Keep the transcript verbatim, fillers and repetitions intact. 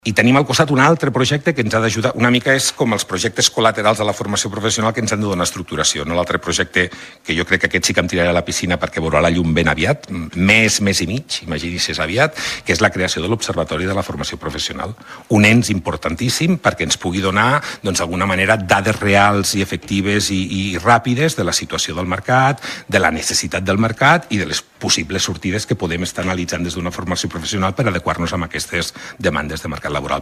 I tenim al costat un altre projecte que ens ha d'ajudar. Una mica és com els projectes col·laterals de la formació professional que ens han de donar estructuració. No? L'altre projecte, que jo crec que aquest sí que em tiraré a la piscina perquè veurà la llum ben aviat, mes, mes i mig, imagini's si és aviat, que és la creació de l'Observatori de la Formació Professional. Un ens importantíssim perquè ens pugui donar, doncs, d'alguna manera, dades reals i efectives i, i ràpides de la situació del mercat, de la necessitat del mercat i de les possibles sortides que podem estar analitzant des d'una formació professional per adequar-nos a aquestes demandes de mercat laboral.